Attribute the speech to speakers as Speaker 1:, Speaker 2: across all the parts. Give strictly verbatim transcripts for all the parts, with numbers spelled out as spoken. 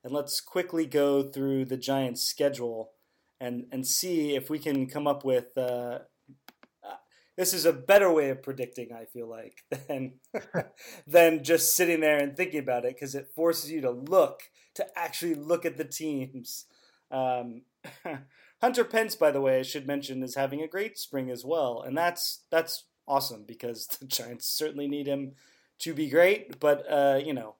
Speaker 1: and let's quickly go through the Giants' schedule and and see if we can come up with. Uh, uh, this is a better way of predicting, I feel like, than than just sitting there and thinking about it, because it forces you to look to actually look at the teams. Um, Hunter Pence, by the way, I should mention, is having a great spring as well, and that's that's awesome because the Giants certainly need him to be great. But uh, you know,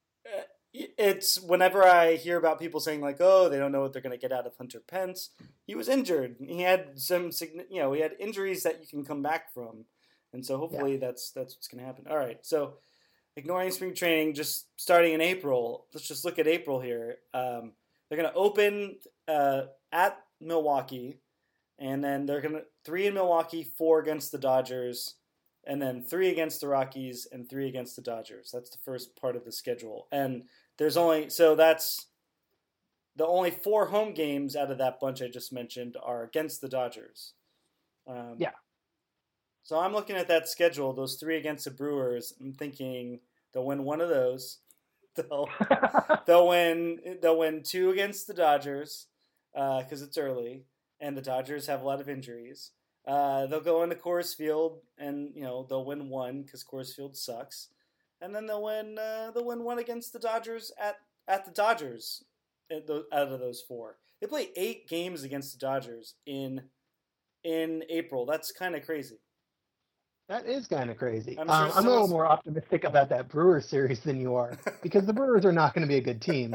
Speaker 1: it's whenever I hear about people saying like, "Oh, they don't know what they're going to get out of Hunter Pence." He was injured. He had some, you know, he had injuries that you can come back from, and so hopefully yeah. that's that's what's going to happen. All right, so ignoring spring training, just starting in April. Let's just look at April here. Um, they're going to open uh, at Milwaukee, and then they're going to three in Milwaukee, four against the Dodgers, and then three against the Rockies and three against the Dodgers. That's the first part of the schedule. And there's only so that's the only four home games out of that bunch I just mentioned are against the Dodgers. Um,
Speaker 2: yeah.
Speaker 1: So I'm looking at that schedule, those three against the Brewers. I'm thinking they'll win one of those. They'll they'll win they'll win two against the Dodgers because uh, it's early and the Dodgers have a lot of injuries. Uh, they'll go into Coors Field and you know they'll win one because Coors Field sucks, and then they'll win uh, they'll win one against the Dodgers at, at the Dodgers out of those four. They play eight games against the Dodgers in in April. That's kind of crazy.
Speaker 2: That is kind of crazy.
Speaker 1: I'm,
Speaker 2: um,
Speaker 1: sure
Speaker 2: I'm a little more optimistic about that Brewers series than you are because the Brewers are not going to be a good team.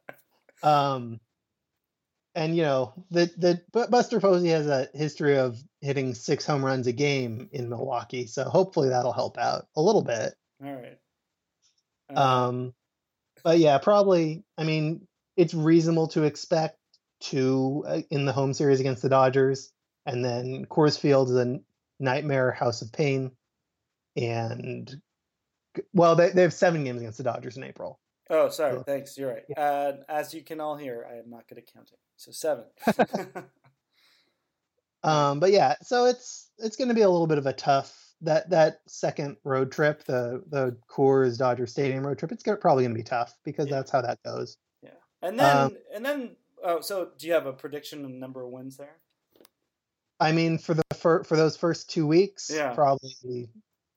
Speaker 2: Um, and you know, the the Buster Posey has a history of hitting six home runs a game in Milwaukee, so hopefully that'll help out a little bit.
Speaker 1: All right.
Speaker 2: Uh, um, but yeah, probably. I mean, it's reasonable to expect two uh, in the home series against the Dodgers, and then Coors Field is a nightmare house of pain, and well, they they have seven games against the Dodgers in April.
Speaker 1: Oh, sorry. So, thanks. You're right. Yeah. Uh, as you can all hear, I am not good at counting. So seven.
Speaker 2: um, but yeah, so it's it's going to be a little bit of a tough that that second road trip, the the Coors Dodger Stadium road trip. It's gonna, probably going to be tough because yeah. that's how that goes.
Speaker 1: Yeah, and then um, and then oh, so do you have a prediction on number of wins there?
Speaker 2: I mean, for the for, for those first two weeks,
Speaker 1: yeah.
Speaker 2: probably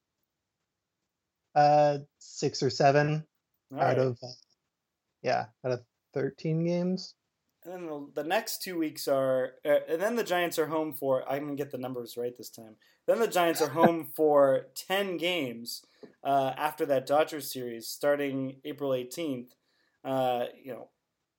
Speaker 2: uh six or seven
Speaker 1: all
Speaker 2: out
Speaker 1: right.
Speaker 2: of uh, yeah out of thirteen games.
Speaker 1: And then the, the next two weeks are, uh, and then the Giants are home for. I'm gonna get the numbers right this time. Then the Giants are home for ten games uh, after that Dodgers series, starting April eighteenth. Uh, you know,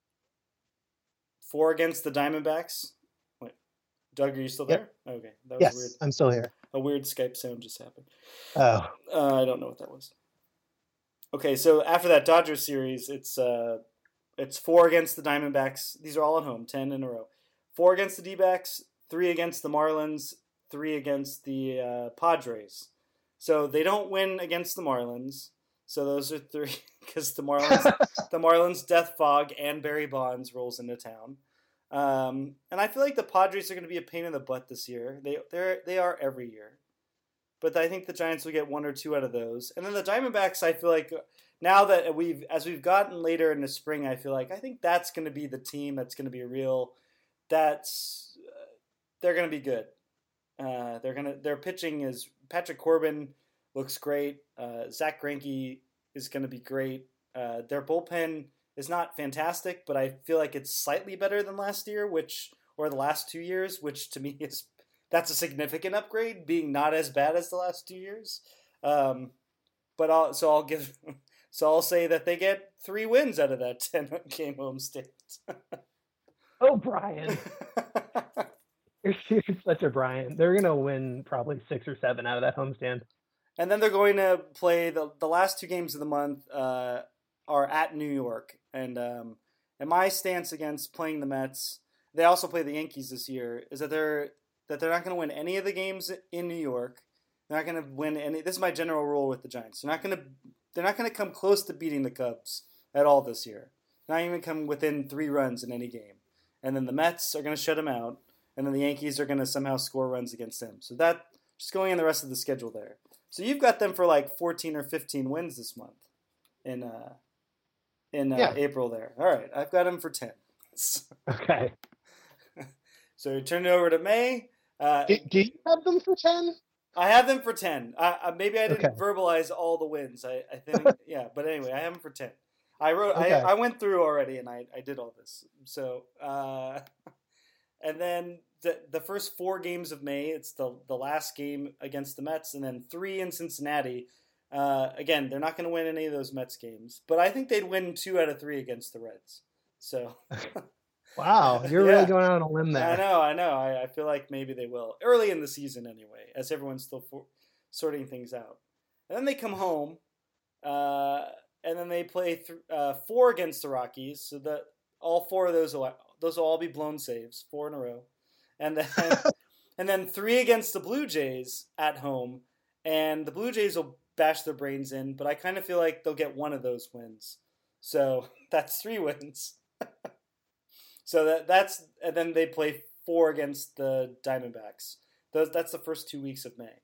Speaker 1: four against the Diamondbacks. Wait, Doug, are you still there?
Speaker 2: Yep.
Speaker 1: Okay, that was
Speaker 2: yes,
Speaker 1: weird.
Speaker 2: I'm still here.
Speaker 1: A weird Skype sound just happened.
Speaker 2: Oh,
Speaker 1: uh, I don't know what that was. Okay, so after that Dodgers series, it's uh, it's four against the Diamondbacks. These are all at home, ten in a row. Four against the D-backs, three against the Marlins, three against the uh, Padres. So they don't win against the Marlins. So those are three because the Marlins, the Marlins, Death Fog, and Barry Bonds rolls into town. Um, and I feel like the Padres are going to be a pain in the butt this year. They they they are every year, but I think the Giants will get one or two out of those. And then the Diamondbacks, I feel like now that we've as we've gotten later in the spring, I feel like I think that's going to be the team that's going to be real. That's uh, they're going to be good. Uh, they're gonna their pitching is Patrick Corbin looks great. Uh, Zach Greinke is going to be great. Uh, their bullpen is not fantastic, but I feel like it's slightly better than last year, which or the last two years, which to me is that's a significant upgrade, being not as bad as the last two years. Um, but I'll so I'll give so I'll say that they get three wins out of that ten game homestand.
Speaker 2: Oh, Brian. You're, you're such a Brian. They're going to win probably six or seven out of that homestand.
Speaker 1: And then they're going to play the the last two games of the month uh, are at New York. And um, and my stance against playing the Mets, they also play the Yankees this year, is that they're that they're not going to win any of the games in New York. They're not going to win any. This is my general rule with the Giants. They're not going to they're not going to come close to beating the Cubs at all this year. Not even come within three runs in any game. And then the Mets are going to shut them out. And then the Yankees are going to somehow score runs against them. So that just going in the rest of the schedule there. So you've got them for like fourteen or fifteen wins this month in uh, in uh,
Speaker 2: Yeah.
Speaker 1: April there. All right, I've got them for ten.
Speaker 2: Okay.
Speaker 1: So turn it over to May. Uh,
Speaker 2: Do, do you have them for ten?
Speaker 1: I have them for ten. I, I, maybe I didn't
Speaker 2: Okay.
Speaker 1: verbalize all the wins. I, I think, yeah. But anyway, I have them for ten. I wrote.
Speaker 2: Okay.
Speaker 1: I, I went through already, and I, I did all this. So, uh, and then the the first four games of May, it's the the last game against the Mets, and then three in Cincinnati. Uh, again, they're not going to win any of those Mets games, but I think they'd win two out of three against the Reds. So.
Speaker 2: Wow, you're
Speaker 1: Yeah.
Speaker 2: really going out on a limb there.
Speaker 1: I know, I know. I, I feel like maybe they will. Early in the season, anyway, as everyone's still for, sorting things out. And then they come home, uh, and then they play th- uh, four against the Rockies. So that all four of those will, those will all be blown saves, four in a row. And then and then three against the Blue Jays at home. And the Blue Jays will bash their brains in, but I kind of feel like they'll get one of those wins. So that's three wins. So that that's and then they play four against the Diamondbacks. Those that's the first two weeks of May.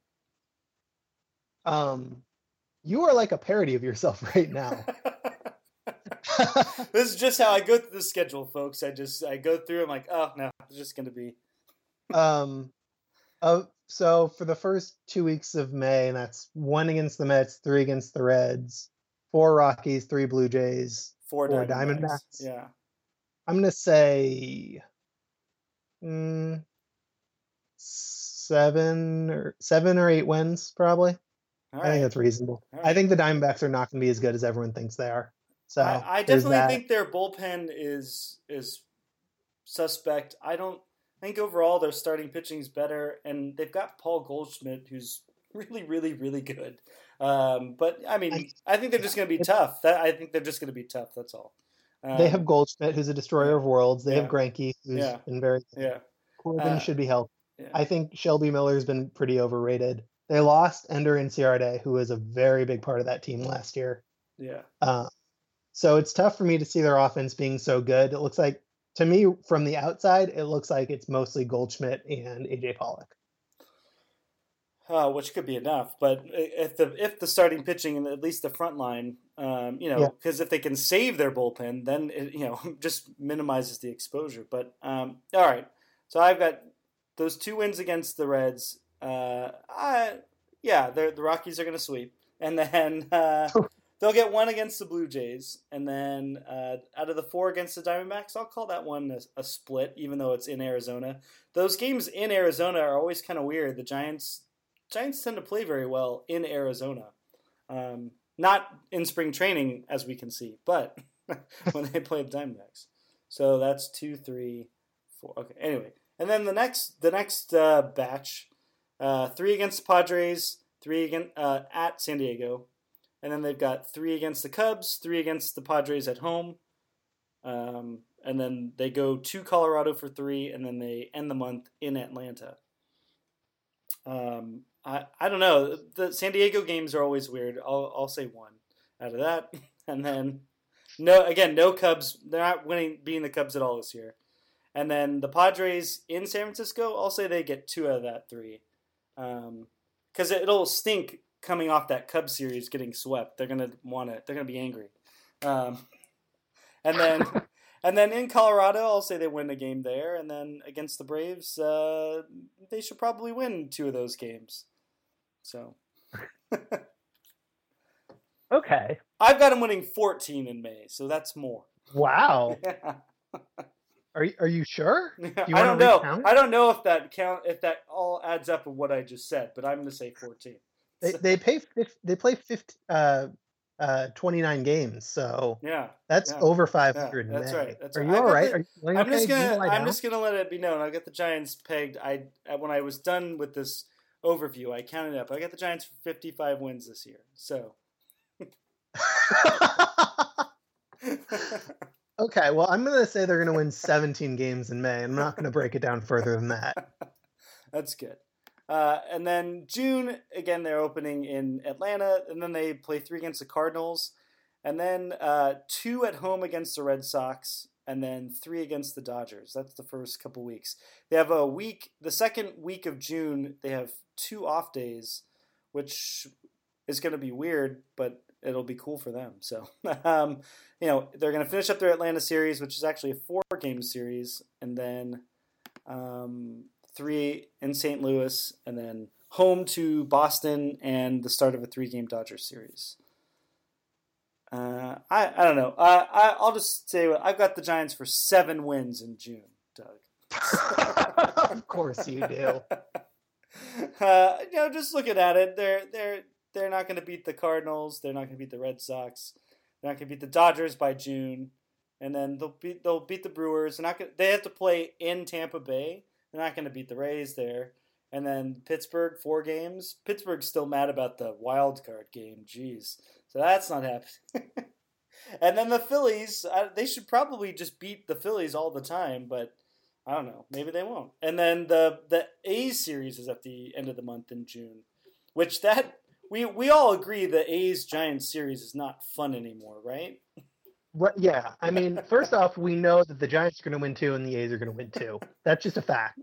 Speaker 2: Um, you are like a parody of yourself right now.
Speaker 1: This is just how I go through the schedule, folks. I just I go through. I'm like, oh no, it's just gonna be.
Speaker 2: um, uh, so for the first two weeks of May, and that's one against the Mets, three against the Reds, four Rockies, three Blue Jays,
Speaker 1: Four,
Speaker 2: four
Speaker 1: Diamondbacks.
Speaker 2: Diamondbacks.
Speaker 1: Yeah.
Speaker 2: I'm gonna say mm, seven or seven or eight wins, probably.
Speaker 1: All
Speaker 2: I think
Speaker 1: right.
Speaker 2: that's reasonable.
Speaker 1: All
Speaker 2: I
Speaker 1: right.
Speaker 2: think the Diamondbacks are not going to be as good as everyone thinks they are. So
Speaker 1: I, I
Speaker 2: there's
Speaker 1: definitely
Speaker 2: that.
Speaker 1: think their bullpen is is suspect. I don't I think overall their starting pitching is better, and they've got Paul Goldschmidt, who's really, really, really good. Um, but I mean,
Speaker 2: I-
Speaker 1: I think they're just going to be tough. That I think they're just going to be tough. That's all. Um,
Speaker 2: They have Goldschmidt, who's a destroyer
Speaker 1: yeah.
Speaker 2: of worlds. They
Speaker 1: Yeah.
Speaker 2: have Greinke, who's
Speaker 1: Yeah.
Speaker 2: been very good.
Speaker 1: yeah,
Speaker 2: Corbin
Speaker 1: Uh,
Speaker 2: should be healthy.
Speaker 1: yeah.
Speaker 2: I think Shelby Miller's been pretty overrated. They lost Ender Inciarte, who was a very big part of that team last year.
Speaker 1: yeah.
Speaker 2: Uh, so it's tough for me to see their offense being so good. It looks like, to me, from the outside, it looks like it's mostly Goldschmidt and A J Pollock.
Speaker 1: Uh, which could be enough, but if the if the starting pitching and at least the front line, um, you know,
Speaker 2: Yeah.
Speaker 1: because if they can save their bullpen, then it, you know, just minimizes the exposure. But um, all right, so I've got those two wins against the Reds. Uh, I yeah, the the Rockies are going to sweep, and then uh, they'll get one against the Blue Jays, and then uh, out of the four against the Diamondbacks, I'll call that one a, a split, even though it's in Arizona. Those games in Arizona are always kind of weird. The Giants. Giants tend to play very well in Arizona. Um, not in spring training, as we can see, but when they play the Diamondbacks. So that's two, three, four. Okay, anyway. And then the next the next uh, batch, uh, three against the Padres, three again, uh, at San Diego. And then they've got three against the Cubs, three against the Padres at home. Um, and then they go to Colorado for three, and then they end the month in Atlanta. Um, I, I don't know. The San Diego games are always weird. I'll I'll say one out of that, and then no again no Cubs. They're not winning being the Cubs at all this year. And then the Padres in San Francisco. I'll say they get two out of that three, because um, it'll stink coming off that Cubs series getting swept. They're gonna want it. They're gonna be angry. Um, and then. And then in Colorado, I'll say they win a game there. And then against the Braves, uh, they should probably win two of those games. So.
Speaker 2: Okay.
Speaker 1: I've got them winning fourteen in May, so that's more.
Speaker 2: Wow.
Speaker 1: Yeah.
Speaker 2: Are are you sure? Do you
Speaker 1: I don't know.
Speaker 2: recount?
Speaker 1: I don't know if that count if that all adds up with what I just said, but I'm going to say fourteen.
Speaker 2: They
Speaker 1: So,
Speaker 2: they pay fif- they play fifty, uh, uh, twenty-nine games, so
Speaker 1: yeah.
Speaker 2: that's
Speaker 1: yeah.
Speaker 2: over five hundred.
Speaker 1: Yeah, that's
Speaker 2: May.
Speaker 1: right, that's
Speaker 2: Are
Speaker 1: right.
Speaker 2: you
Speaker 1: I've
Speaker 2: all
Speaker 1: got
Speaker 2: right?
Speaker 1: the-
Speaker 2: Are you feeling
Speaker 1: I'm
Speaker 2: okay?
Speaker 1: just
Speaker 2: Do you
Speaker 1: gonna
Speaker 2: lie
Speaker 1: I'm
Speaker 2: down?
Speaker 1: just gonna let it be known. I got the Giants pegged. I when I was done with this overview, I counted up. I got the Giants for fifty-five wins this year. So.
Speaker 2: Okay, well, I'm going to say they're going to win seventeen games in May. I'm not going to break it down further than that.
Speaker 1: That's good. Uh, and then June, again, they're opening in Atlanta, and then they play three against the Cardinals, and then uh, two at home against the Red Sox, and then three against the Dodgers. That's the first couple weeks. They have a week, the second week of June, they have two off days, which is going to be weird, but it'll be cool for them. So, um, you know, they're going to finish up their Atlanta series, which is actually a four-game series, and then um, three in Saint Louis, and then home to Boston and the start of a three-game Dodgers series. Uh, I I don't know. Uh, I I'll just say I've got the Giants for seven wins in June, Doug.
Speaker 2: Of course you do.
Speaker 1: Uh, you know, just looking at it, they're they're they're not going to beat the Cardinals. They're not going to beat the Red Sox. They're not going to beat the Dodgers by June, and then they'll beat they'll beat the Brewers. They're not gonna, they have to play in Tampa Bay. They're not going to beat the Rays there, and then Pittsburgh four games. Pittsburgh's still mad about the wild card game. Jeez, so that's not happening. And then the Phillies, uh, they should probably just beat the Phillies all the time, but I don't know. Maybe they won't. And then the the A's series is at the end of the month in June, which that we we all agree the A's Giants series is not fun anymore, right?
Speaker 2: What? Yeah. I mean, first off, we know that the Giants are going to win two and the A's are going to win two. That's just a fact.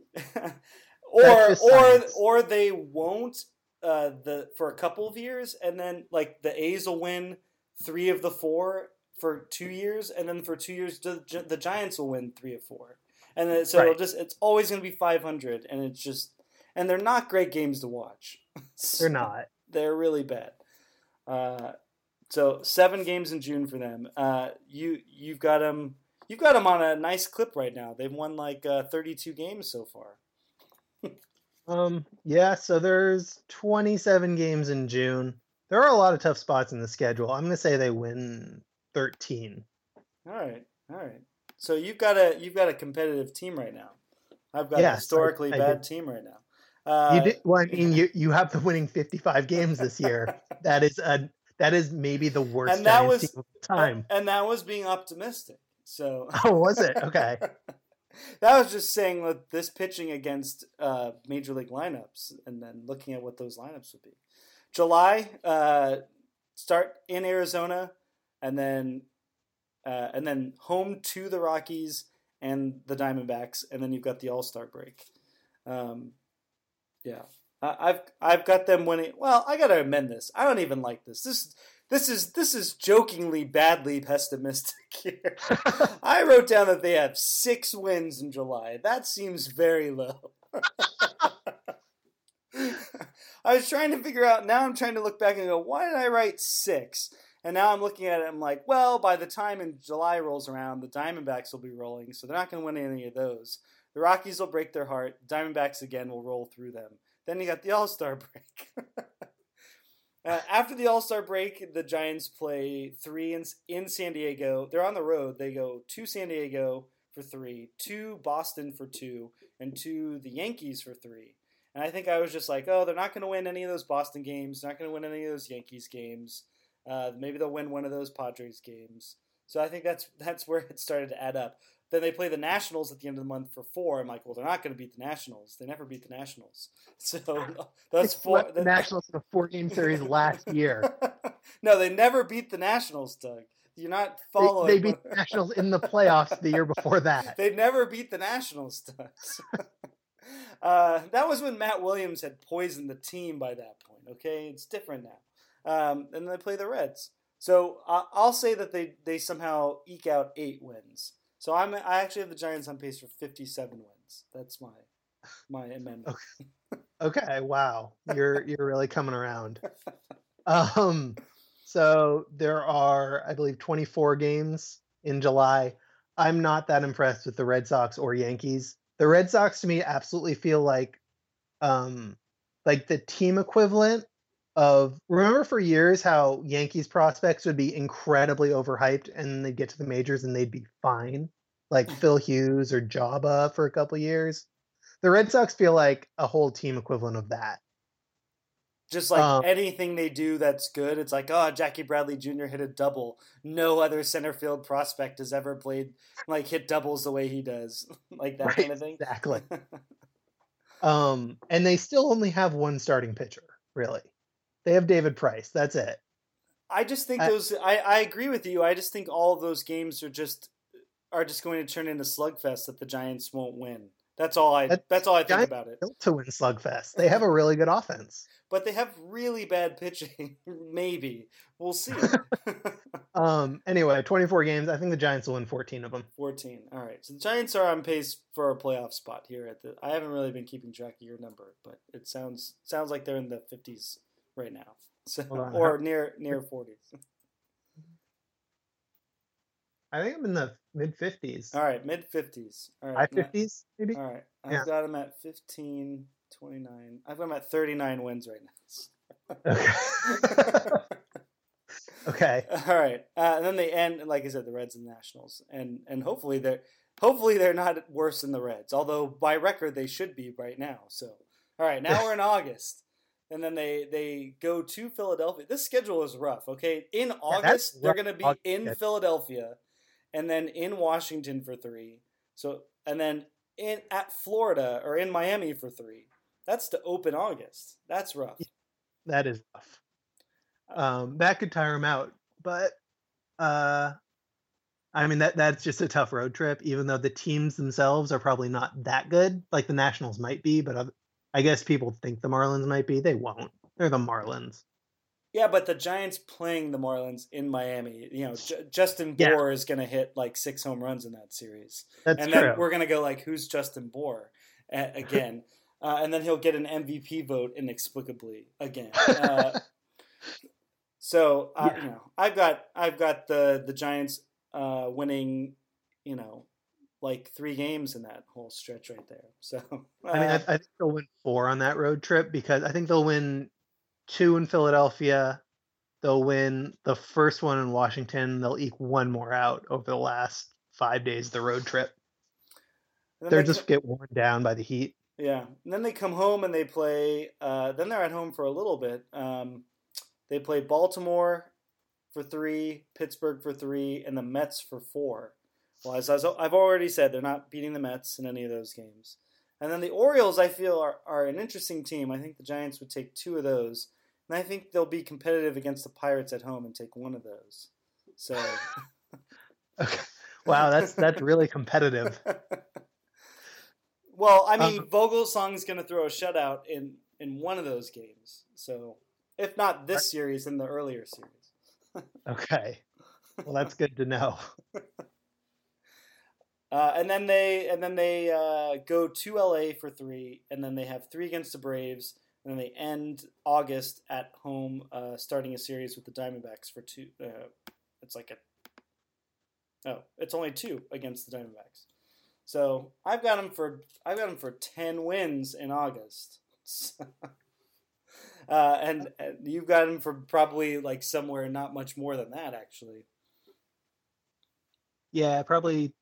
Speaker 1: or or or they won't uh, the for a couple of years, and then like the A's will win three of the four for two years, and then for two years the, the Giants will win three of four. And then, so
Speaker 2: right.
Speaker 1: it'll just it's always going to be five hundred, and it's just and they're not great games to watch.
Speaker 2: They're not.
Speaker 1: They're really bad. Uh, so seven games in June for them. Uh, you you've got them you've got them on a nice clip right now. They've won like uh, thirty-two games so far.
Speaker 2: um. Yeah. So there's twenty-seven games in June. There are a lot of tough spots in the schedule. I'm going to say they win thirteen.
Speaker 1: All right. All right. So you've got a you've got a competitive team right now. I've got yes, a historically I, I bad did. team right now. Uh,
Speaker 2: you did, well, I mean, you you have the winning fifty-five games this year. That is a that is maybe the worst
Speaker 1: and that
Speaker 2: Giants
Speaker 1: was,
Speaker 2: team of the time.
Speaker 1: And that was being optimistic. So
Speaker 2: oh, was it? Okay.
Speaker 1: That was just saying that this pitching against uh, major league lineups, and then looking at what those lineups would be. July uh, start in Arizona, and then. Uh, and then home to the Rockies and the Diamondbacks, and then you've got the All-Star break. Um, yeah, I, I've I've got them winning. Well, I got to amend this. I don't even like this. This this is this is jokingly badly pessimistic here. I wrote down that they have six wins in July. That seems very low. I was trying to figure out. Now I'm trying to look back and go, why did I write six? And now I'm looking at it, I'm like, well, by the time in July rolls around, the Diamondbacks will be rolling, so they're not going to win any of those. The Rockies will break their heart. Diamondbacks, again, will roll through them. Then you got the All-Star break. uh, after the All-Star break, the Giants play three in, in San Diego. They're on the road. They go to San Diego for three, to Boston for two, and to the Yankees for three. And I think I was just like, oh, they're not going to win any of those Boston games. They're not going to win any of those Yankees games. Uh, maybe they'll win one of those Padres games. So I think that's that's where it started to add up. Then they play the Nationals at the end of the month for four. I'm like, well, they're not going to beat the Nationals. They never beat the Nationals. So that's four.
Speaker 2: The Nationals in a four-game series last year.
Speaker 1: No, they never beat the Nationals, Doug. You're not following.
Speaker 2: They, they beat the Nationals in the playoffs the year before that.
Speaker 1: They never beat the Nationals, Doug. uh, that was when Matt Williams had poisoned the team by that point. Okay, it's different now. Um, and they play the Reds. So uh, I'll say that they, they somehow eke out eight wins. So I'm I actually have the Giants on pace for fifty-seven wins. That's my my amendment.
Speaker 2: Okay, okay. Wow, you're you're really coming around. Um, so there are, I believe, twenty-four games in July. I'm not that impressed with the Red Sox or Yankees. The Red Sox to me absolutely feel like, um, like the team equivalent of, remember for years how Yankees prospects would be incredibly overhyped and they'd get to the majors and they'd be fine, like Phil Hughes or Jabba for a couple years. The Red Sox feel like a whole team equivalent of that.
Speaker 1: Just like um, anything they do that's good, it's like, oh, Jackie Bradley Junior hit a double. No other center field prospect has ever played, like, hit doubles the way he does. Like that right, kind of thing.
Speaker 2: Exactly. um, and they still only have one starting pitcher, really. They have David Price. That's it.
Speaker 1: I just think I, those. I, I agree with you. I just think all of those games are just are just going to turn into slugfests that the Giants won't win. That's all I.
Speaker 2: That's,
Speaker 1: that's all I think
Speaker 2: Giants
Speaker 1: about it.
Speaker 2: built to win slugfest. They have a really good offense,
Speaker 1: but they have really bad pitching. Maybe we'll see.
Speaker 2: um. Anyway, twenty-four games. I think the Giants will win fourteen of them.
Speaker 1: fourteen. All right. So the Giants are on pace for a playoff spot here. At the. I haven't really been keeping track of your number, but it sounds sounds like they're in the fifties right now. So or near near forties.
Speaker 2: I think I'm in the mid fifties.
Speaker 1: All right, mid fifties. All right,
Speaker 2: high fifties maybe.
Speaker 1: All right, I've
Speaker 2: yeah.
Speaker 1: got them at fifteen, twenty-nine. I've got them at thirty-nine wins right now.
Speaker 2: Okay. Okay.
Speaker 1: All right, uh, and then they end, like I said, the Reds and Nationals, and and hopefully they're hopefully they're not worse than the Reds. Although by record they should be right now. So all right, now we're in August. And then they, they go to Philadelphia. This schedule is rough, okay? In August, yeah, they're going to be August. in Philadelphia, and then in Washington for three. So and then in at Florida or in Miami for three. That's to open August. That's rough.
Speaker 2: That is rough. Um, that could tire them out, but uh, I mean that that's just a tough road trip. Even though the teams themselves are probably not that good, like the Nationals might be, but. Other, I guess people think the Marlins might be. They won't. They're the Marlins.
Speaker 1: Yeah, but the Giants playing the Marlins in Miami, you know, J- Justin Bour yeah. is going to hit like six home runs in that series.
Speaker 2: That's
Speaker 1: and
Speaker 2: true.
Speaker 1: then we're going to go like, who's Justin Bour uh, again? uh, and then he'll get an M V P vote inexplicably again. Uh, so uh, yeah. you know, I've got I've got the the Giants uh, winning, you know. like three games in that whole stretch right there. So uh,
Speaker 2: I mean, I, I think they'll win four on that road trip because I think they'll win two in Philadelphia. They'll win the first one in Washington. They'll eke one more out over the last five days of the road trip. They'll they just co- get worn down by the heat.
Speaker 1: Yeah. And then they come home and they play, uh, then they're at home for a little bit. Um, they play Baltimore for three, Pittsburgh for three, and the Mets for four. Well, as I've already said, they're not beating the Mets in any of those games. And then the Orioles, I feel, are, are an interesting team. I think the Giants would take two of those. And I think they'll be competitive against the Pirates at home and take one of those. So,
Speaker 2: okay. Wow, that's that's really competitive.
Speaker 1: Well, I mean, um, Vogelsong's going to throw a shutout in, in one of those games. So, if not this series, then the earlier series.
Speaker 2: Okay. Well, that's good to know.
Speaker 1: Uh, and then they and then they uh, go to L A for three, and then they have three against the Braves, and then they end August at home, uh, starting a series with the Diamondbacks for two. Uh, it's like a oh, it's only two against the Diamondbacks. So I've got them for I've got them for ten wins in August, uh, and, and you've got them for probably like somewhere not much more than that, actually.
Speaker 2: Yeah, probably.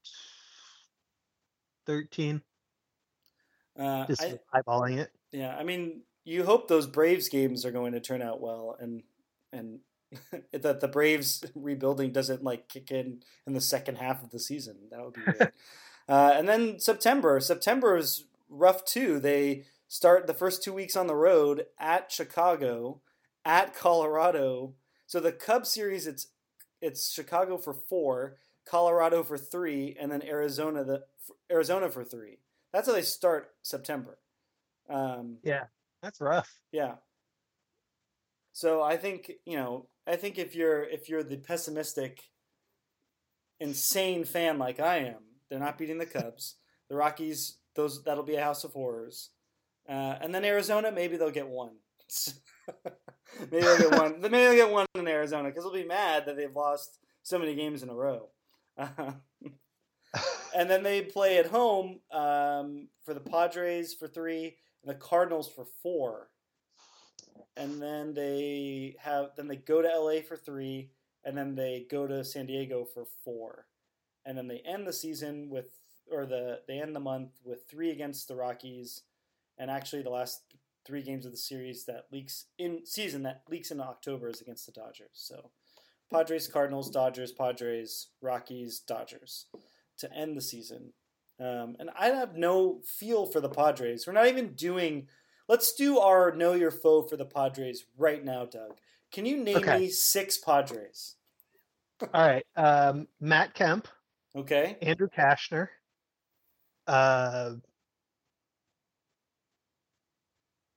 Speaker 2: thirteen.
Speaker 1: Uh,
Speaker 2: Just
Speaker 1: I,
Speaker 2: eyeballing it.
Speaker 1: Yeah, I mean, you hope those Braves games are going to turn out well, and and that the Braves rebuilding doesn't like kick in in the second half of the season. That would be weird. uh, and then September. September is rough too. They start the first two weeks on the road at Chicago, at Colorado. So the Cubs series, it's it's Chicago for four, Colorado for three, and then Arizona the Arizona for three. That's how they start September. Um,
Speaker 2: yeah, that's rough.
Speaker 1: Yeah. So I think you know, I think if you're if you're the pessimistic, insane fan like I am, they're not beating the Cubs. The Rockies, those that'll be a house of horrors. Uh, and then Arizona, maybe they'll get one. maybe they'll get one. Maybe they'll get one in Arizona because they'll be mad that they've lost so many games in a row. Uh, and then they play at home um, for the Padres for three and the Cardinals for four. And then they have then they go to L A for three, and then they go to San Diego for four. And then they end the season with or the they end the month with three against the Rockies, and actually the last three games of the series that leaks in season that leaks in October is against the Dodgers. So Padres, Cardinals, Dodgers, Padres, Rockies, Dodgers to end the season. Um, and I have no feel for the Padres. We're not even doing. Let's do our Know Your Foe for the Padres right now, Doug. Can you name
Speaker 2: okay.
Speaker 1: me six Padres?
Speaker 2: All right. Um, Matt Kemp.
Speaker 1: Okay.
Speaker 2: Andrew Cashner. Uh,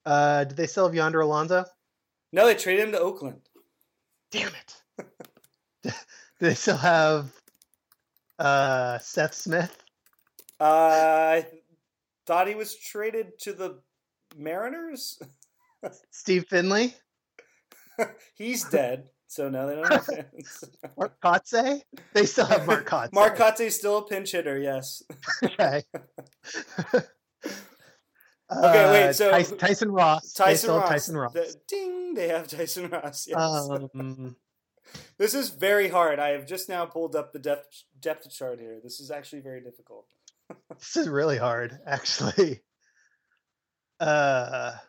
Speaker 2: Uh, did they still have Yonder Alonso?
Speaker 1: No, they traded him to Oakland.
Speaker 2: Damn it. Do they still have uh, Seth Smith?
Speaker 1: Uh, I thought he was traded to the Mariners.
Speaker 2: Steve Finley?
Speaker 1: He's dead, so no, they don't have fans.
Speaker 2: Mark Kotze? They still have Mark Kotze.
Speaker 1: Mark Kotze's still a pinch hitter, yes.
Speaker 2: Okay.
Speaker 1: Okay, wait, so
Speaker 2: uh, Tyson, Tyson Ross.
Speaker 1: Tyson
Speaker 2: they still
Speaker 1: Ross.
Speaker 2: have Tyson Ross.
Speaker 1: The, ding, they have Tyson Ross, yes.
Speaker 2: Um,
Speaker 1: This is very hard. I have just now pulled up the depth depth chart here. This is actually very difficult.
Speaker 2: This is really hard, actually. Uh,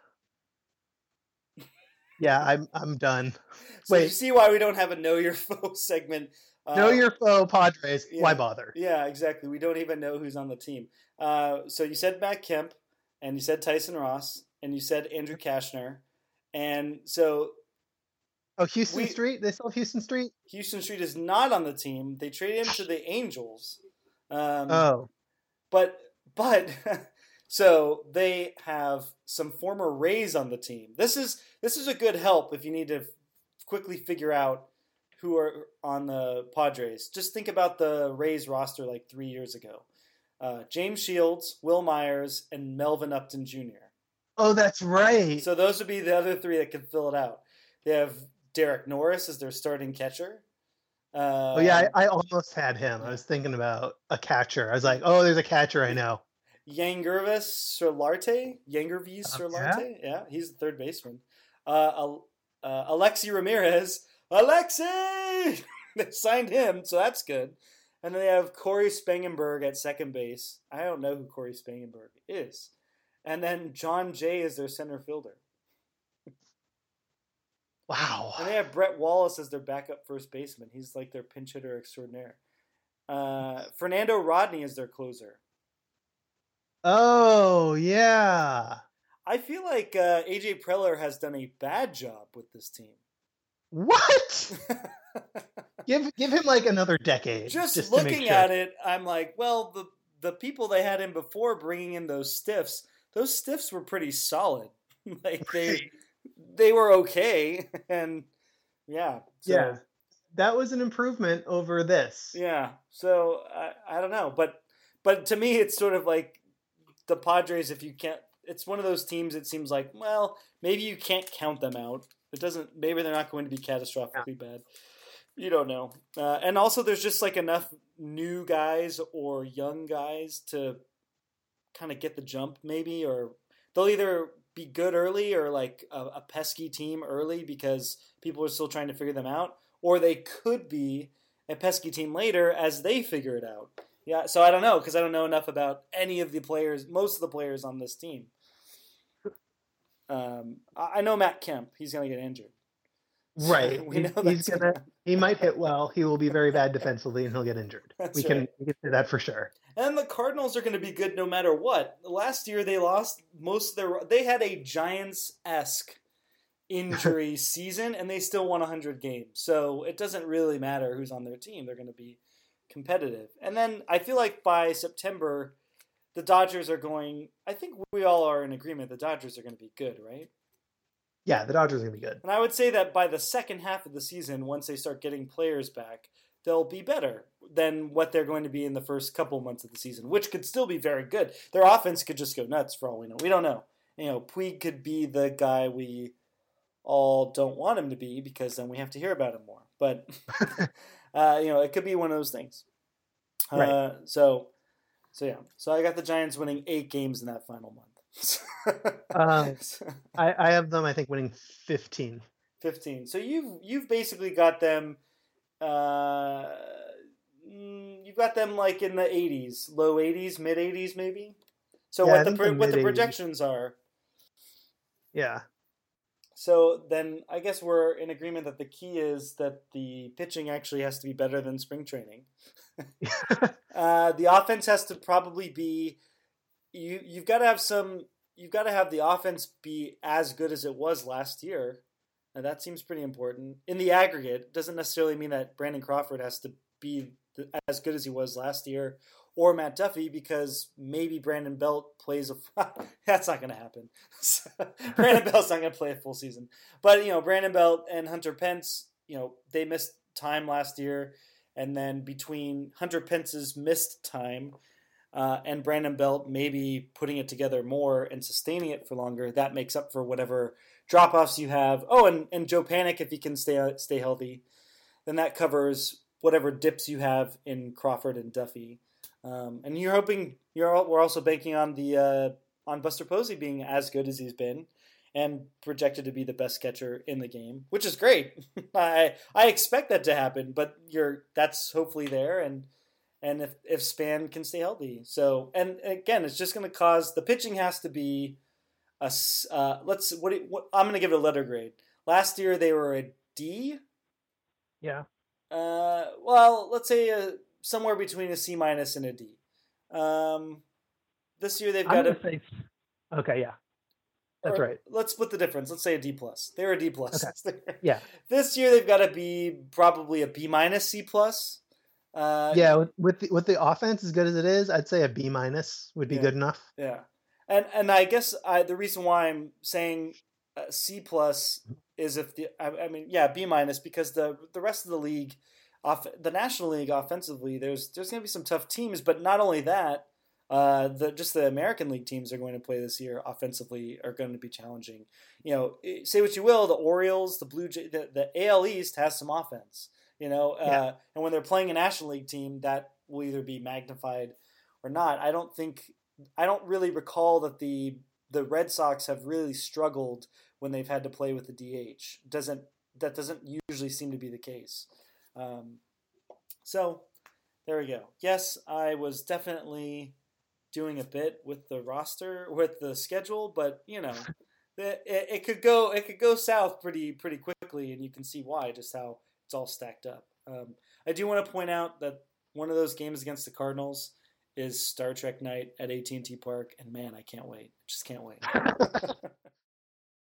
Speaker 2: yeah, I'm I'm done.
Speaker 1: So
Speaker 2: Wait.
Speaker 1: you see why we don't have a Know Your Foe segment. Uh,
Speaker 2: know your foe, Padres.
Speaker 1: yeah,
Speaker 2: Why bother?
Speaker 1: Yeah, exactly. We don't even know who's on the team. Uh, so you said Matt Kemp, and you said Tyson Ross, and you said Andrew Kashner. And so
Speaker 2: Oh, Houston
Speaker 1: we,
Speaker 2: Street? They still have Houston Street?
Speaker 1: Houston Street is not on the team. They traded him to the Angels. Um,
Speaker 2: Oh.
Speaker 1: But, but, so they have some former Rays on the team. This is this is a good help if you need to quickly figure out who are on the Padres. Just think about the Rays roster like three years ago. Uh, James Shields, Will Myers, and Melvin Upton Junior
Speaker 2: Oh, that's right.
Speaker 1: So those would be the other three that can fill it out. They have Derek Norris as their starting catcher. Uh,
Speaker 2: oh, yeah, I, I almost had him. I was thinking about a catcher. I was like, oh, there's a catcher I know.
Speaker 1: Yangervis Solarte? Yangervis Solarte? Yeah? yeah, he's the third baseman. Uh, uh, Alexi Ramirez. Alexi! They signed him, so that's good. And then they have Corey Spangenberg at second base. I don't know who Corey Spangenberg is. And then John Jay is their center fielder.
Speaker 2: Wow.
Speaker 1: And they have Brett Wallace as their backup first baseman. He's like their pinch hitter extraordinaire. Uh, Fernando Rodney is their closer.
Speaker 2: Oh, yeah.
Speaker 1: I feel like uh, A J Preller has done a bad job with this team.
Speaker 2: What? give give him like another decade.
Speaker 1: Just,
Speaker 2: just
Speaker 1: looking
Speaker 2: sure.
Speaker 1: at it, I'm like, well, the the people they had in before bringing in those stiffs, those stiffs were pretty solid. Like they they were okay, and yeah, so,
Speaker 2: yeah, that was an improvement over this.
Speaker 1: Yeah, so I I don't know, but but to me, it's sort of like the Padres. If you can't, it's one of those teams. It seems like, well, maybe you can't count them out. It doesn't. Maybe they're not going to be catastrophically bad. You don't know. Uh, and also, there's just like enough new guys or young guys to kind of get the jump, maybe, or they'll either be good early or like a, a pesky team early because people are still trying to figure them out, or they could be a pesky team later as they figure it out. Yeah, so I don't know because I don't know enough about any of the players, most of the players on this team. Um, I know Matt Kemp. He's going to get injured.
Speaker 2: Right.
Speaker 1: So we
Speaker 2: he,
Speaker 1: know
Speaker 2: he's
Speaker 1: that's
Speaker 2: gonna.
Speaker 1: gonna...
Speaker 2: He might hit well. He will be very bad defensively, and he'll get injured.
Speaker 1: That's
Speaker 2: we
Speaker 1: right.
Speaker 2: can we can say that for sure.
Speaker 1: And the Cardinals are going to be good no matter what. Last year they lost most of their. They had a Giants-esque injury season, and they still won one hundred games. So it doesn't really matter who's on their team. They're going to be competitive. And then I feel like by September, the Dodgers are going. I think we all are in agreement. The Dodgers are going to be good, right?
Speaker 2: Yeah, the Dodgers are going to be good.
Speaker 1: And I would say that by the second half of the season, once they start getting players back, they'll be better than what they're going to be in the first couple months of the season, which could still be very good. Their offense could just go nuts for all we know. We don't know. You know, Puig could be the guy we all don't want him to be because then we have to hear about him more. But, uh, you know, it could be one of those things.
Speaker 2: Right.
Speaker 1: Uh, so, so yeah. So I got the Giants winning eight games in that final month.
Speaker 2: um, I, I have them, I think, winning fifteen.
Speaker 1: fifteen. So you've you've basically got them. Uh, you've got them like in the eighties, low eighties, mid eighties, maybe. So
Speaker 2: Yeah, I
Speaker 1: what the
Speaker 2: think
Speaker 1: pro-
Speaker 2: the
Speaker 1: what the
Speaker 2: mid-eighties.
Speaker 1: projections are.
Speaker 2: Yeah.
Speaker 1: So then I guess we're in agreement that the key is that the pitching actually has to be better than spring training. uh, the offense has to probably be. You you've got to have some. You've got to have the offense be as good as it was last year, and that seems pretty important in the aggregate. It doesn't necessarily mean that Brandon Crawford has to be the, as good as he was last year, or Matt Duffy, because maybe Brandon Belt plays a. That's not going to happen. Brandon Belt's not going to play a full season. But you know, Brandon Belt and Hunter Pence, you know, they missed time last year, and then between Hunter Pence's missed time uh, and Brandon Belt maybe putting it together more and sustaining it for longer, that makes up for whatever drop-offs you have. Oh, and, and Joe Panic, if he can stay stay healthy, then that covers whatever dips you have in Crawford and Duffy. Um, and you're hoping you're we're also banking on the uh, on Buster Posey being as good as he's been, and projected to be the best catcher in the game, which is great. I I expect that to happen, but you're that's hopefully there, and and if if Span can stay healthy, so and again, it's just going to cause the pitching has to be a uh, let's what, what I'm going to give it a letter grade. Last year they were a D.
Speaker 3: Yeah.
Speaker 1: Uh, well, let's say a, somewhere between a C minus and a D. Um, this year they've got
Speaker 3: a.
Speaker 1: Say,
Speaker 3: okay, yeah, that's right.
Speaker 1: Let's split the difference. Let's say a D plus. They're a D plus.
Speaker 3: Okay. Yeah.
Speaker 1: This year they've got to be probably a B minus, C plus. Uh,
Speaker 2: yeah, with with the, with the offense as good as it is, I'd say a B minus would be
Speaker 1: yeah,
Speaker 2: good enough.
Speaker 1: Yeah, and and I guess I, the reason why I'm saying uh, C plus is if the I, I mean yeah B minus, because the the rest of the league, off the National League offensively, there's there's going to be some tough teams, but not only that, uh, the just the American League teams are going to play this year offensively are going to be challenging. You know, say what you will, the Orioles, the Blue Jay, the, the A L East has some offense. You know, uh, yeah. And when they're playing a National League team, that will either be magnified or not. I don't think I don't really recall that the the Red Sox have really struggled when they've had to play with the D H. Doesn't that doesn't usually seem to be the case. Um, so there we go. Yes, I was definitely doing a bit with the roster, with the schedule, but you know, it, it could go it could go south pretty pretty quickly, and you can see why, just how it's all stacked up. Um, I do want to point out that one of those games against the Cardinals is Star Trek night at A T and T Park, and man, I can't wait. Just can't wait.